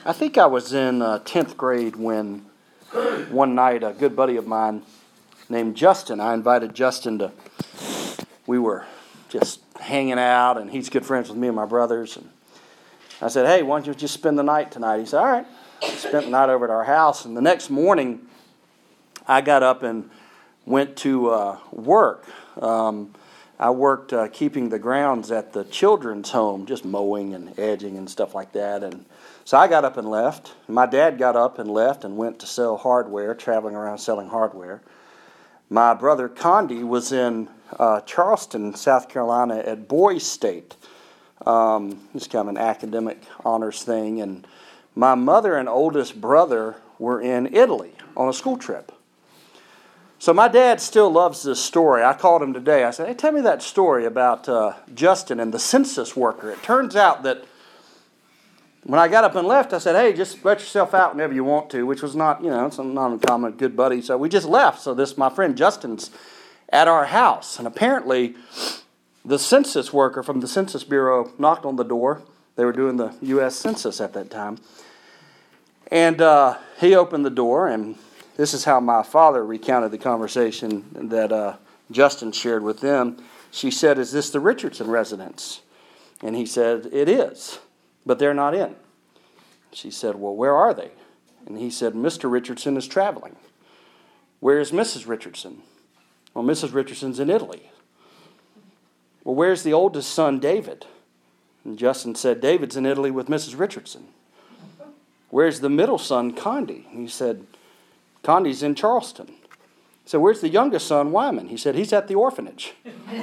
I think I was in 10th grade when one night a good buddy of mine named Justin, I invited Justin we were just hanging out, and he's good friends with me and my brothers. And I said, hey, why don't you just spend the night tonight? He said, all right. Spent the night over at our house, and the next morning I got up and went to work. I worked keeping the grounds at the children's home, just mowing and edging and stuff like that. And so I got up and left. My dad got up and left and went to sell hardware, traveling around selling hardware. My brother Condi was in Charleston, South Carolina at Boys State. It's kind of an academic honors thing. And my mother and oldest brother were in Italy on a school trip. So my dad still loves this story. I called him today. I said, hey, tell me that story about Justin and the census worker. It turns out that when I got up and left, I said, hey, just let yourself out whenever you want to, which was not, it's a non-uncommon good buddy. So we just left. So my friend Justin's at our house. And apparently the census worker from the Census Bureau knocked on the door. They were doing the U.S. Census at that time. And he opened the door, and this is how my father recounted the conversation that Justin shared with them. She said, is this the Richardson residence? And he said, it is, but they're not in. She said, well, where are they? And he said, Mr. Richardson is traveling. Where is Mrs. Richardson? Well, Mrs. Richardson's in Italy. Well, where's the oldest son, David? And Justin said, David's in Italy with Mrs. Richardson. Where's the middle son, Condi? And he said, Condi's in Charleston. So where's the youngest son, Wyman? He said, he's at the orphanage.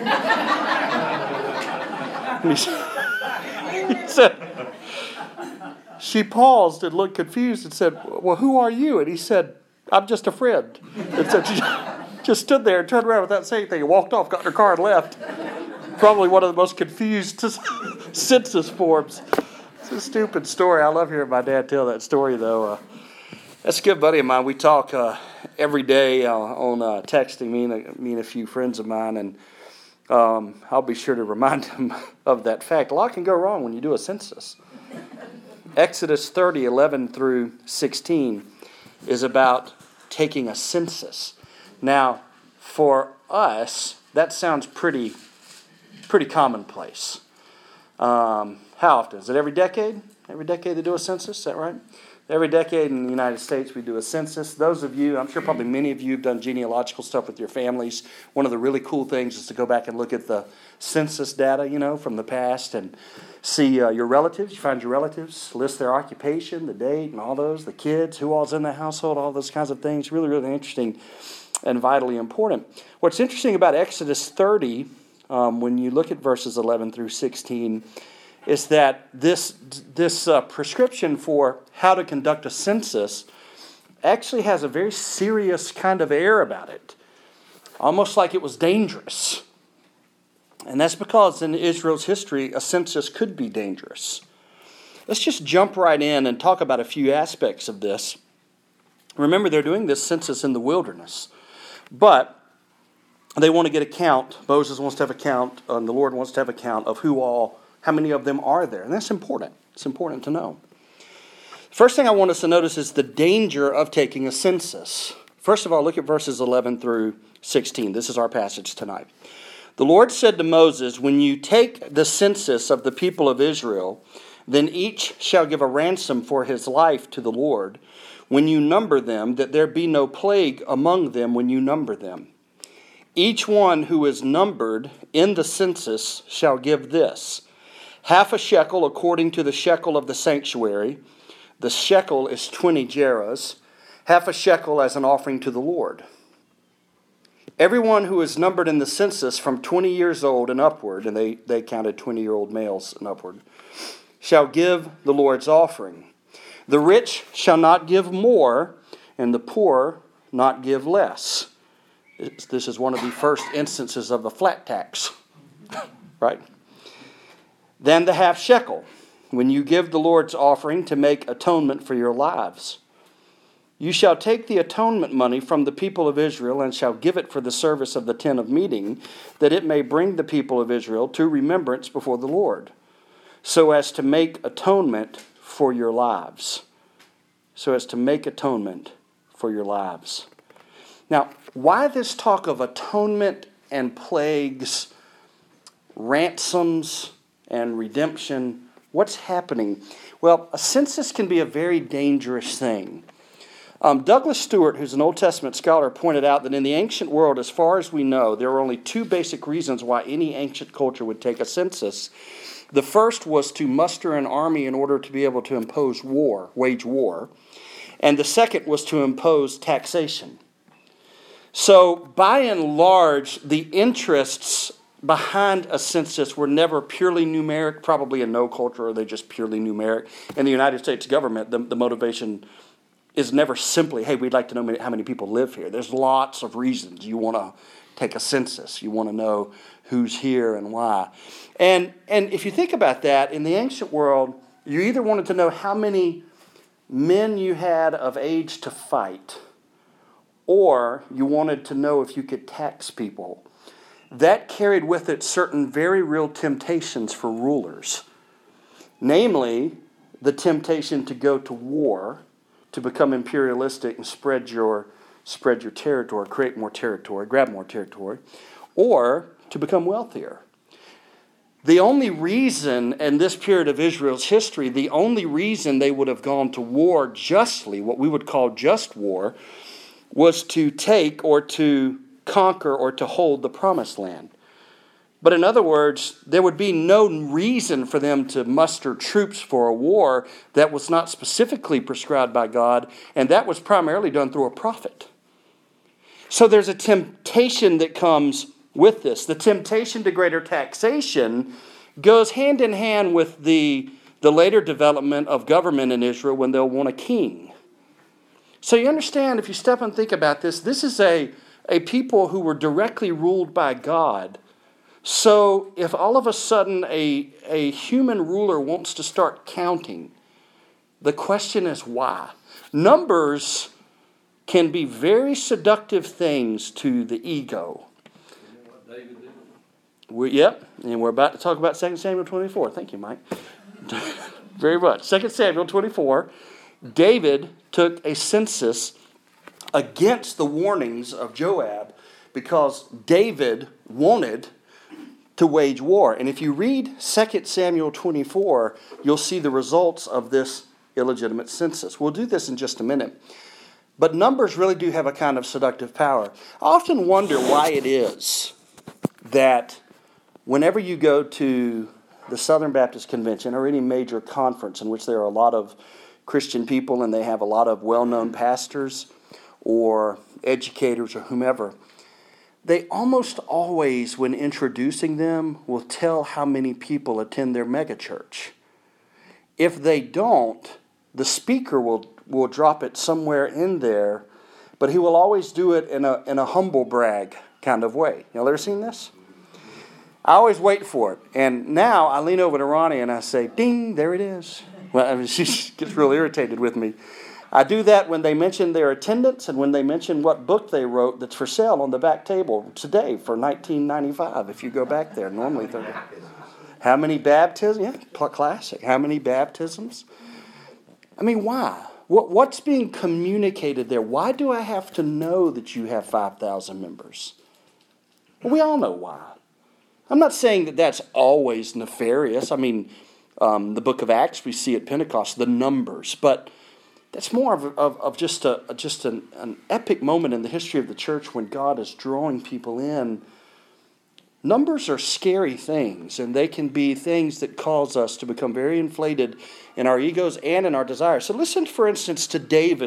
And he said, she paused and looked confused and said, well, who are you? And he said, I'm just a friend. And so she just stood there and turned around without saying anything and walked off, got in her car and left. Probably one of the most confused census forms. It's a stupid story. I love hearing my dad tell that story, though. That's a good buddy of mine. We talk every day on texting, me and a few friends of mine, and I'll be sure to remind him of that fact. A lot can go wrong when you do a census. Exodus 30, 11 through 16 is about taking a census. Now, for us, that sounds pretty commonplace. How often? Is it every decade? Every decade they do a census, is that right? Every decade in the United States we do a census. Those of you, I'm sure probably many of you have done genealogical stuff with your families. One of the really cool things is to go back and look at the census data, from the past and see your relatives. You find your relatives, list their occupation, the date, and all those, the kids, who all's in the household, all those kinds of things. Really, really interesting and vitally important. What's interesting about Exodus 30, when you look at verses 11 through 16, is that this prescription for how to conduct a census actually has a very serious kind of air about it, almost like it was dangerous. And that's because in Israel's history, a census could be dangerous. Let's just jump right in and talk about a few aspects of this. Remember, they're doing this census in the wilderness, but they want to get a count. Moses wants to have a count, and the Lord wants to have a count of how many of them are there. And that's important. It's important to know. First thing I want us to notice is the danger of taking a census. First of all, look at verses 11 through 16. This is our passage tonight. The Lord said to Moses, when you take the census of the people of Israel, then each shall give a ransom for his life to the Lord when you number them, that there be no plague among them when you number them. Each one who is numbered in the census shall give this: half a shekel according to the shekel of the sanctuary. The shekel is 20 gerahs. Half a shekel as an offering to the Lord. Everyone who is numbered in the census from 20 years old and upward, and they counted 20-year-old males and upward, shall give the Lord's offering. The rich shall not give more, and the poor not give less. This is one of the first instances of the flat tax, right? Then the half shekel, when you give the Lord's offering to make atonement for your lives. You shall take the atonement money from the people of Israel and shall give it for the service of the tent of meeting, that it may bring the people of Israel to remembrance before the Lord, so as to make atonement for your lives. so as to make atonement for your lives. Now, why this talk of atonement and plagues, ransoms and redemption? What's happening? Well, a census can be a very dangerous thing. Douglas Stewart, who's an Old Testament scholar, pointed out that in the ancient world, as far as we know, there were only two basic reasons why any ancient culture would take a census. The first was to muster an army in order to be able to wage war. And the second was to impose taxation. So, by and large, the interests behind a census were never purely numeric. Probably in no culture are they just purely numeric. In the United States government, the motivation is never simply, hey, we'd like to know how many people live here. There's lots of reasons you want to take a census. You want to know who's here and why. And if you think about that, in the ancient world, you either wanted to know how many men you had of age to fight, or you wanted to know if you could tax people. That carried with it certain very real temptations for rulers. Namely, the temptation to go to war, to become imperialistic and spread your territory, create more territory, grab more territory, or to become wealthier. The only reason in this period of Israel's history, the only reason they would have gone to war justly, what we would call just war, was to take or to conquer or to hold the promised land. But in other words, there would be no reason for them to muster troops for a war that was not specifically prescribed by God, and that was primarily done through a prophet. So there's a temptation that comes with this. The temptation to greater taxation goes hand in hand with the later development of government in Israel when they'll want a king. So you understand, if you step and think about this, this is a people who were directly ruled by God. So if all of a sudden a human ruler wants to start counting, the question is why? Numbers can be very seductive things to the ego. And we're about to talk about 2 Samuel 24. Thank you, Mike. Very much. 2 Samuel 24, David took a census against the warnings of Joab because David wanted to wage war. And if you read 2 Samuel 24, you'll see the results of this illegitimate census. We'll do this in just a minute. But numbers really do have a kind of seductive power. I often wonder why it is that whenever you go to the Southern Baptist Convention or any major conference in which there are a lot of Christian people and they have a lot of well-known pastors or educators or whomever, they almost always, when introducing them, will tell how many people attend their megachurch. If they don't, the speaker will drop it somewhere in there, but he will always do it in a humble brag kind of way. Y'all ever seen this? I always wait for it. And now I lean over to Ronnie and I say, ding, there it is. Well, she gets real irritated with me. I do that when they mention their attendance and when they mention what book they wrote that's for sale on the back table today for $19.95. If you go back there, normally $30. How many baptisms? Yeah, classic. How many baptisms? I mean, why? What's being communicated there? Why do I have to know that you have 5,000 members? Well, we all know why. I'm not saying that that's always nefarious. I mean, the book of Acts, we see at Pentecost, the numbers. But that's more of just an epic moment in the history of the church when God is drawing people in. Numbers are scary things, and they can be things that cause us to become very inflated in our egos and in our desires. So listen, for instance, to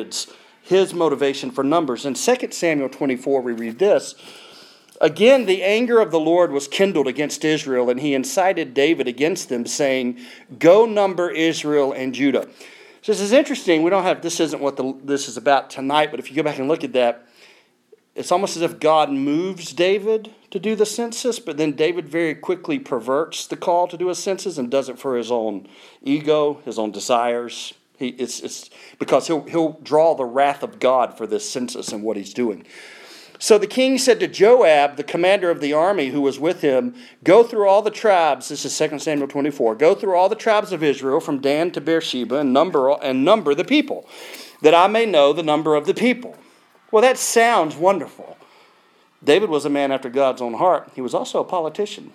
his motivation for numbers. In 2 Samuel 24, we read this. Again, the anger of the Lord was kindled against Israel, and he incited David against them, saying, go number Israel and Judah. So this is interesting. This isn't what this is about tonight, but if you go back and look at that, it's almost as if God moves David to do the census, but then David very quickly perverts the call to do a census and does it for his own ego, his own desires. It's because he'll draw the wrath of God for this census and what he's doing. So the king said to Joab, the commander of the army who was with him, go through all the tribes, this is 2 Samuel 24, go through all the tribes of Israel from Dan to Beersheba and number the people. that I may know the number of the people. Well, that sounds wonderful. David was a man after God's own heart. He was also a politician.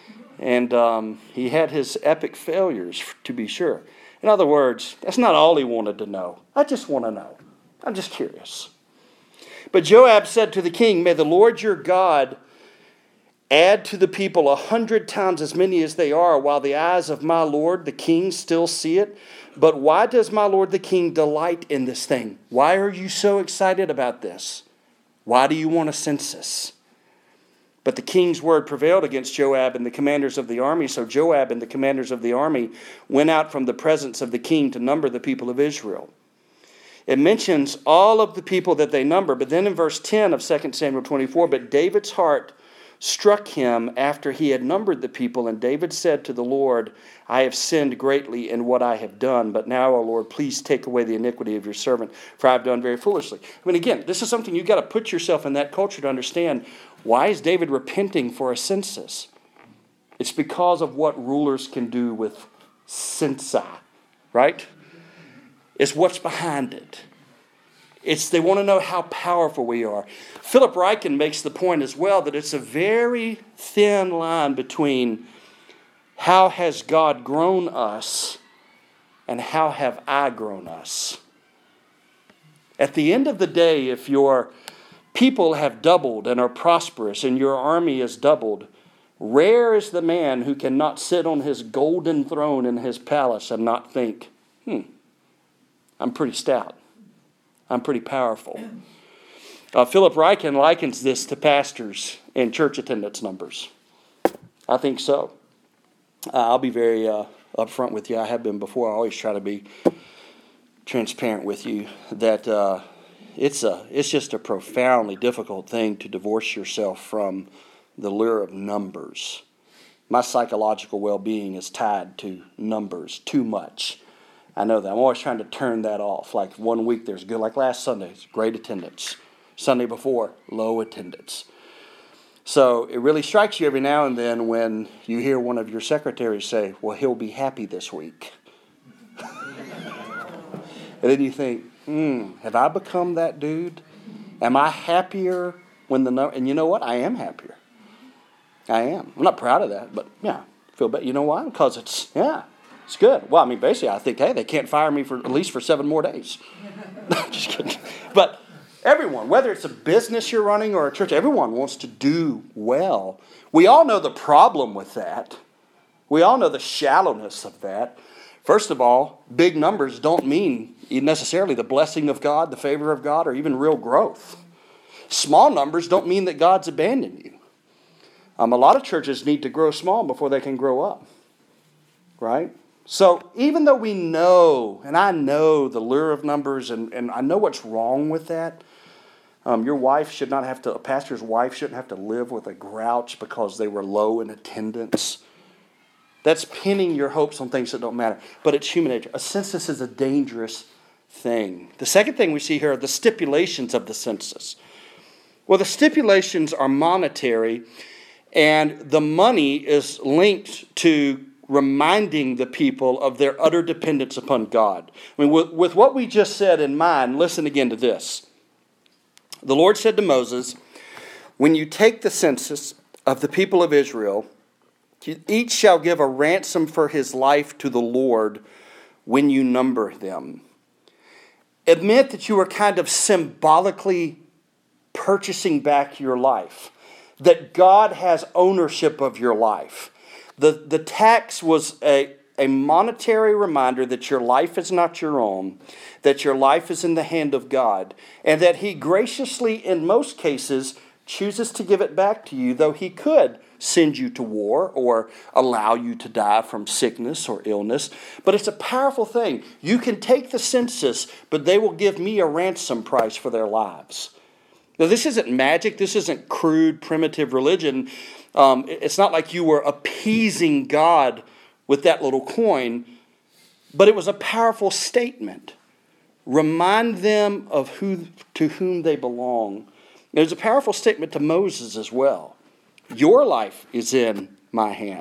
And he had his epic failures, to be sure. In other words, that's not all he wanted to know. I just want to know. I'm just curious. But Joab said to the king, "May the Lord your God add to the people 100 times as many as they are, while the eyes of my lord the king still see it. But why does my lord the king delight in this thing? Why are you so excited about this? Why do you want a census?" But the king's word prevailed against Joab and the commanders of the army. So Joab and the commanders of the army went out from the presence of the king to number the people of Israel. It mentions all of the people that they number. But then in verse 10 of 2 Samuel 24, but David's heart struck him after he had numbered the people. And David said to the Lord, "I have sinned greatly in what I have done. But now, O Lord, please take away the iniquity of your servant, for I have done very foolishly." I mean, again, this is something you've got to put yourself in that culture to understand. Why is David repenting for a census? It's because of what rulers can do with censi, right? It's what's behind it. They want to know how powerful we are. Philip Ryken makes the point as well that it's a very thin line between how has God grown us and how have I grown us. At the end of the day, if your people have doubled and are prosperous and your army is doubled, rare is the man who cannot sit on his golden throne in his palace and not think, I'm pretty stout. I'm pretty powerful. Philip Ryken likens this to pastors and church attendance numbers. I think so. I'll be very upfront with you. I have been before. I always try to be transparent with you that it's just a profoundly difficult thing to divorce yourself from the lure of numbers. My psychological well-being is tied to numbers too much. I know that. I'm always trying to turn that off. Like 1 week there's good, like last Sunday, great attendance. Sunday before, low attendance. So it really strikes you every now and then when you hear one of your secretaries say, "Well, he'll be happy this week." And then you think, have I become that dude? Am I happier when and you know what? I am happier. I am. I'm not proud of that, but yeah, feel better. You know why? Because it's good. Well, I mean, basically, I think, hey, they can't fire me for at least for 7 more days. Just kidding. But everyone, whether it's a business you're running or a church, everyone wants to do well. We all know the problem with that. We all know the shallowness of that. First of all, big numbers don't mean necessarily the blessing of God, the favor of God, or even real growth. Small numbers don't mean that God's abandoned you. A lot of churches need to grow small before they can grow up. Right? So even though we know, and I know the lure of numbers, and I know what's wrong with that, a pastor's wife shouldn't have to live with a grouch because they were low in attendance. That's pinning your hopes on things that don't matter. But it's human nature. A census is a dangerous thing. The second thing we see here are the stipulations of the census. Well, the stipulations are monetary, and the money is linked to reminding the people of their utter dependence upon God. I mean, with what we just said in mind, listen again to this. The Lord said to Moses, "When you take the census of the people of Israel, each shall give a ransom for his life to the Lord when you number them." It meant that you were kind of symbolically purchasing back your life, that God has ownership of your life. The tax was a monetary reminder that your life is not your own, that your life is in the hand of God, and that He graciously, in most cases, chooses to give it back to you, though He could send you to war or allow you to die from sickness or illness. But it's a powerful thing. You can take the census, but they will give me a ransom price for their lives. Now, this isn't magic. This isn't crude, primitive religion. It's not like you were appeasing God with that little coin, but it was a powerful statement. Remind them of to whom they belong. It was a powerful statement to Moses as well. Your life is in my hand.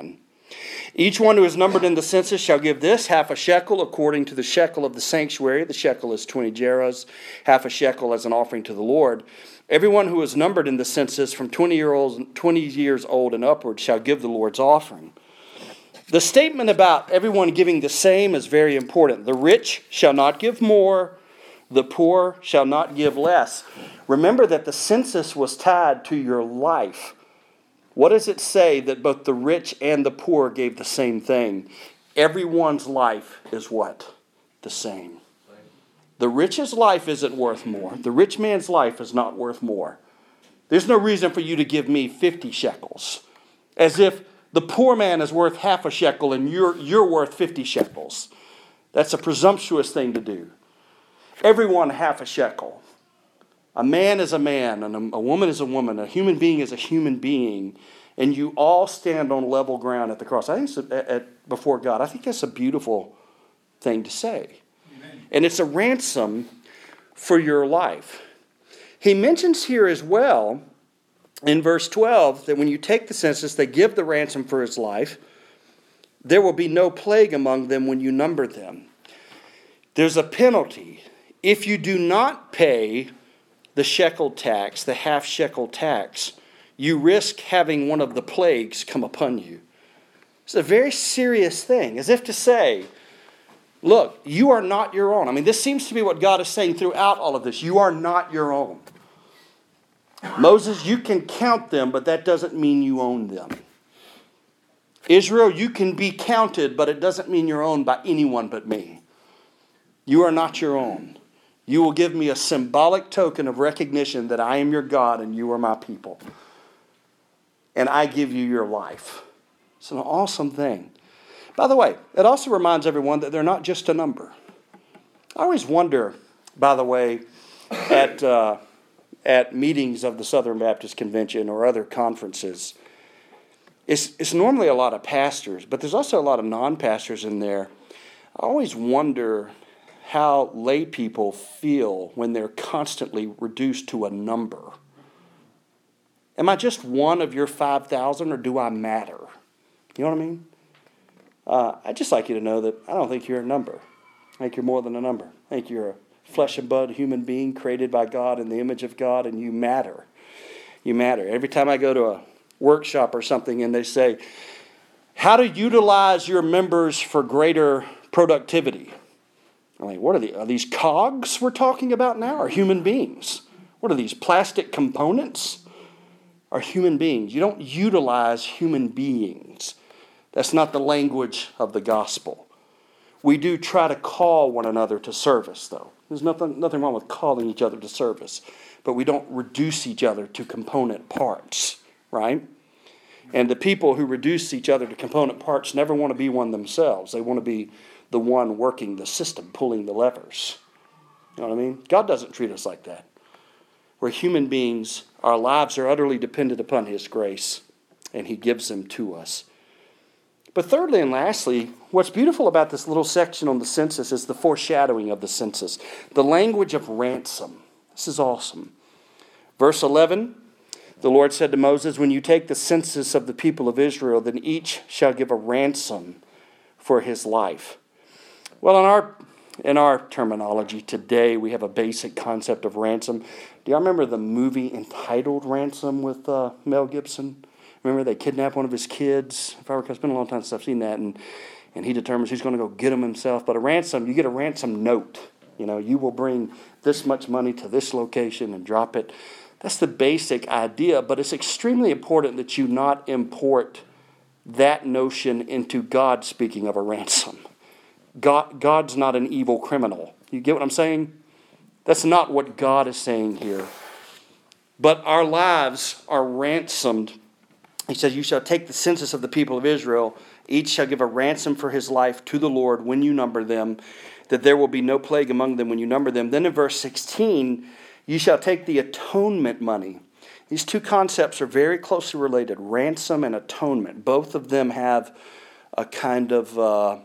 Each one who is numbered in the census shall give this, half a shekel, according to the shekel of the sanctuary. The shekel is 20 gerahs, half a shekel as an offering to the Lord. Everyone who is numbered in the census from 20 years old and upward shall give the Lord's offering. The statement about everyone giving the same is very important. The rich shall not give more, the poor shall not give less. Remember that the census was tied to your life. What does it say that both the rich and the poor gave the same thing? Everyone's life is what? The same. The rich's life isn't worth more. The rich man's life is not worth more. There's no reason for you to give me 50 shekels. As if the poor man is worth half a shekel and you're worth 50 shekels. That's a presumptuous thing to do. Everyone half a shekel. A man is a man, and a woman is a woman. A human being is a human being. And you all stand on level ground at the cross. I think before God. I think that's a beautiful thing to say. Amen. And it's a ransom for your life. He mentions here as well, in verse 12, that when you take the census, they give the ransom for his life. There will be no plague among them when you number them. There's a penalty. If you do not pay the shekel tax, the half shekel tax, you risk having one of the plagues come upon you. It's a very serious thing, as if to say, look, you are not your own. I mean, this seems to be what God is saying throughout all of this. You are not your own. Moses, you can count them, but that doesn't mean you own them. Israel, you can be counted, but it doesn't mean you're owned by anyone but me. You are not your own. You will give me a symbolic token of recognition that I am your God and you are my people. And I give you your life. It's an awesome thing. By the way, it also reminds everyone that they're not just a number. I always wonder, by the way, at meetings of the Southern Baptist Convention or other conferences, it's normally a lot of pastors, but there's also a lot of non-pastors in there. I always wonder how lay people feel when they're constantly reduced to a number. Am I just one of your 5,000 or do I matter? You know what I mean? I'd just like you to know that I don't think you're a number. I think you're more than a number. I think you're a flesh and blood human being created by God in the image of God, and you matter. You matter. Every time I go to a workshop or something and they say, how to utilize your members for greater productivity? I mean, what are these cogs we're talking about now? Or human beings? What are these plastic components? Are human beings. You don't utilize human beings. That's not the language of the gospel. We do try to call one another to service, though. There's nothing wrong with calling each other to service. But we don't reduce each other to component parts, right? And the people who reduce each other to component parts never want to be one themselves. They want to be the one working the system, pulling the levers. You know what I mean? God doesn't treat us like that. We're human beings. Our lives are utterly dependent upon His grace, and He gives them to us. But thirdly and lastly, what's beautiful about this little section on the census is the foreshadowing of the census. The language of ransom. This is awesome. Verse 11, the Lord said to Moses, when you take the census of the people of Israel, then each shall give a ransom for his life. Well, in our terminology today, we have a basic concept of ransom. Do y'all remember the movie entitled Ransom with Mel Gibson? Remember they kidnap one of his kids? If I recall, it's been a long time since I've seen that. And he determines he's going to go get him himself. But a ransom, you get a ransom note. You know, you will bring this much money to this location and drop it. That's the basic idea. But it's extremely important that you not import that notion into God speaking of a ransom. God's not an evil criminal. You get what I'm saying? That's not what God is saying here. But our lives are ransomed. He says, you shall take the census of the people of Israel. Each shall give a ransom for his life to the Lord when you number them, that there will be no plague among them when you number them. Then in verse 16, you shall take the atonement money. These two concepts are very closely related, ransom and atonement. Both of them have a kind of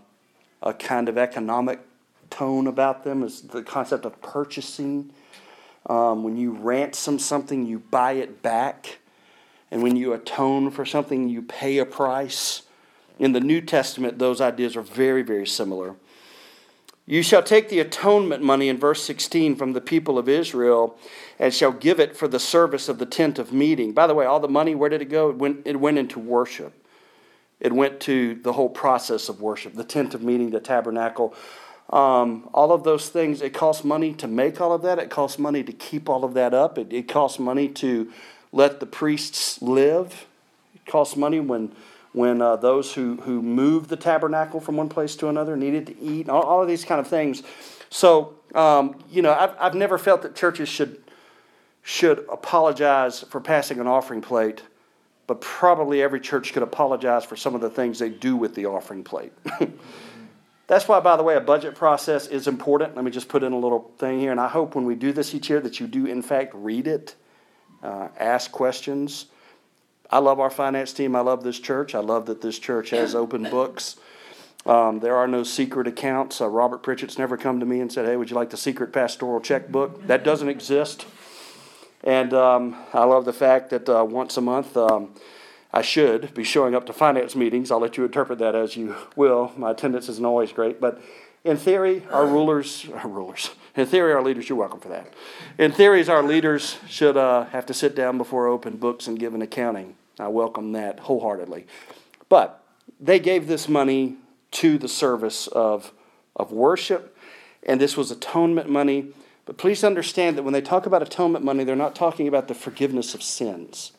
economic tone about them. Is the concept of purchasing. When you ransom something, you buy it back. And when you atone for something, you pay a price. In the New Testament, those ideas are very, very similar. You shall take the atonement money in verse 16 from the people of Israel and shall give it for the service of the tent of meeting. By the way, all the money, where did it go? It went into worship. It went to the whole process of worship, the tent of meeting, the tabernacle. All of those things, it costs money to make all of that. It costs money to keep all of that up. It costs money to let the priests live. It costs money when those who moved the tabernacle from one place to another needed to eat, all of these kind of things. So, I've never felt that churches should apologize for passing an offering plate, but probably every church could apologize for some of the things they do with the offering plate. That's why, by the way, a budget process is important. Let me just put in a little thing here, and I hope when we do this each year that you do, in fact, read it, ask questions. I love our finance team. I love this church. I love that this church has open books. There are no secret accounts. Robert Pritchett's never come to me and said, hey, would you like the secret pastoral checkbook? That doesn't exist. And I love the fact that once a month I should be showing up to finance meetings. I'll let you interpret that as you will. My attendance isn't always great. But in theory, our leaders, you're welcome for that. In theory, our leaders should have to sit down before open books and give an accounting. I welcome that wholeheartedly. But they gave this money to the service of worship, and this was atonement money. But please understand that when they talk about atonement money, they're not talking about the forgiveness of sins.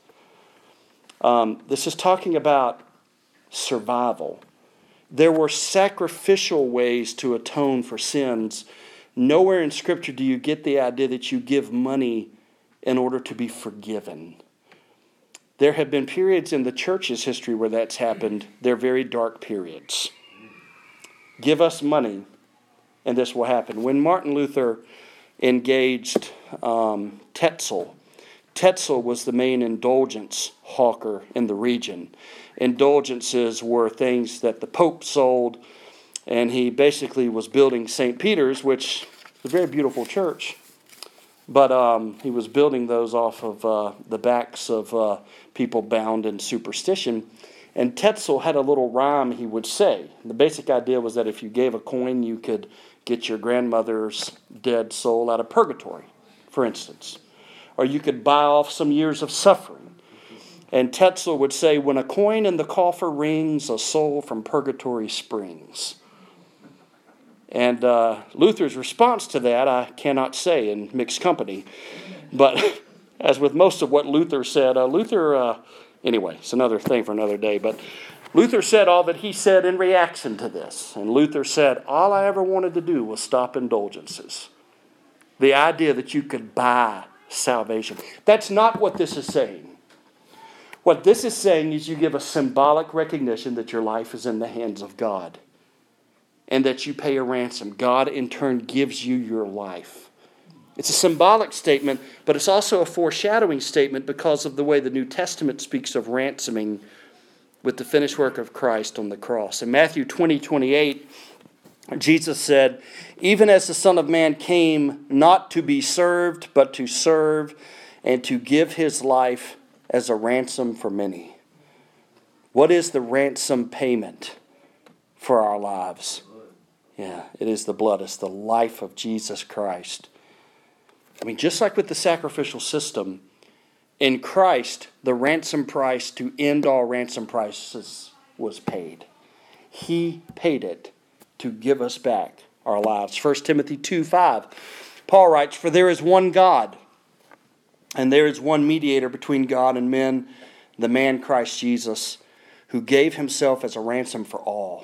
This is talking about survival. There were sacrificial ways to atone for sins. Nowhere in Scripture do you get the idea that you give money in order to be forgiven. There have been periods in the church's history where that's happened. They're very dark periods. Give us money, and this will happen. When Martin Luther engaged Tetzel, Tetzel was the main indulgence hawker in the region. Indulgences were things that the Pope sold, and he basically was building St. Peter's, which is a very beautiful church. But he was building those off of the backs of people bound in superstition. And Tetzel had a little rhyme he would say. The basic idea was that if you gave a coin, you could get your grandmother's dead soul out of purgatory, for instance. Or you could buy off some years of suffering. And Tetzel would say, when a coin in the coffer rings, a soul from purgatory springs. And Luther's response to that, I cannot say in mixed company. But as with most of what Luther said, anyway, it's another thing for another day. But Luther said all that he said in reaction to this. And Luther said, all I ever wanted to do was stop indulgences. The idea that you could buy salvation. That's not what this is saying. What this is saying is you give a symbolic recognition that your life is in the hands of God. And that you pay a ransom. God, in turn, gives you your life. It's a symbolic statement, but it's also a foreshadowing statement because of the way the New Testament speaks of ransoming with the finished work of Christ on the cross. In Matthew 20:28, Jesus said, even as the Son of Man came not to be served, but to serve and to give his life as a ransom for many. What is the ransom payment for our lives? Yeah, it is the blood. It's the life of Jesus Christ. I mean, just like with the sacrificial system, in Christ, the ransom price to end all ransom prices was paid. He paid it to give us back our lives. 1 Timothy 2:5, Paul writes, for there is one God, and there is one mediator between God and men, the man Christ Jesus, who gave himself as a ransom for all,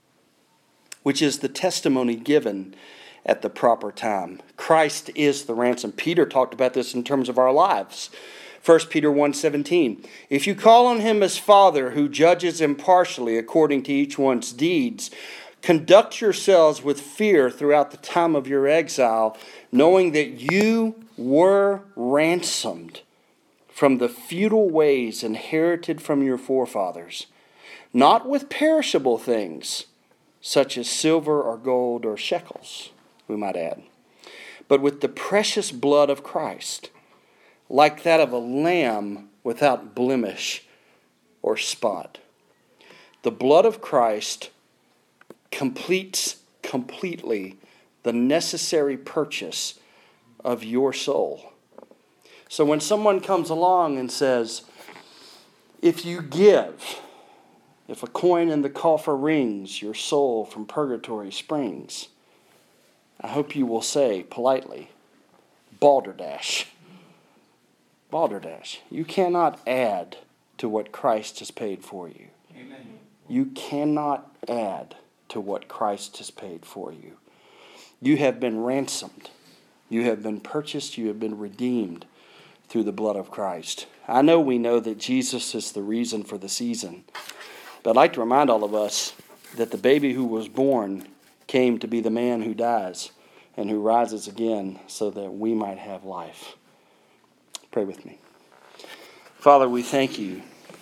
which is the testimony given at the proper time. Christ is the ransom. Peter talked about this in terms of our lives. 1 Peter 1:17, if you call on him as Father, who judges impartially according to each one's deeds, conduct yourselves with fear throughout the time of your exile, knowing that you were ransomed from the futile ways inherited from your forefathers, not with perishable things, such as silver or gold or shekels, we might add, but with the precious blood of Christ, like that of a lamb without blemish or spot. The blood of Christ completes completely the necessary purchase of your soul. So when someone comes along and says, if you give, if a coin in the coffer rings, your soul from purgatory springs, I hope you will say politely, balderdash. Balderdash. You cannot add to what Christ has paid for you. Amen. You cannot add to what Christ has paid for you. You have been ransomed. You have been purchased. You have been redeemed through the blood of Christ. I know we know that Jesus is the reason for the season. But I'd like to remind all of us that the baby who was born came to be the man who dies and who rises again so that we might have life. Pray with me. Father, we thank you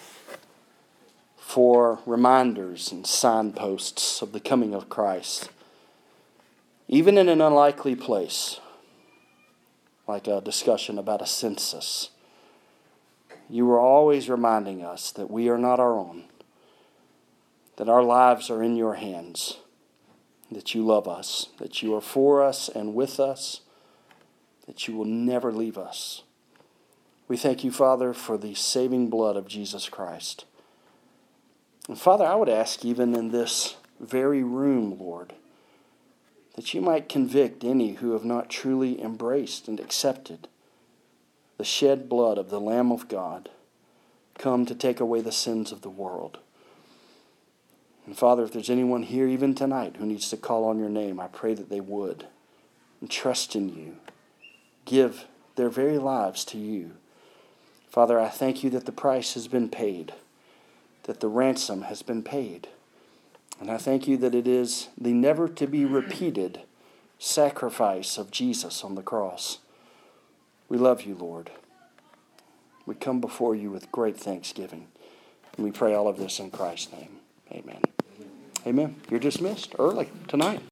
for reminders and signposts of the coming of Christ. Even in an unlikely place, like a discussion about a census, you are always reminding us that we are not our own, that our lives are in your hands, that you love us, that you are for us and with us, that you will never leave us. We thank you, Father, for the saving blood of Jesus Christ. And Father, I would ask even in this very room, Lord, that you might convict any who have not truly embraced and accepted the shed blood of the Lamb of God, come to take away the sins of the world. And Father, if there's anyone here even tonight who needs to call on your name, I pray that they would and trust in you, give their very lives to you. Father, I thank you that the price has been paid, that the ransom has been paid. And I thank you that it is the never-to-be-repeated sacrifice of Jesus on the cross. We love you, Lord. We come before you with great thanksgiving. And we pray all of this in Christ's name. Amen. Amen. You're dismissed early tonight.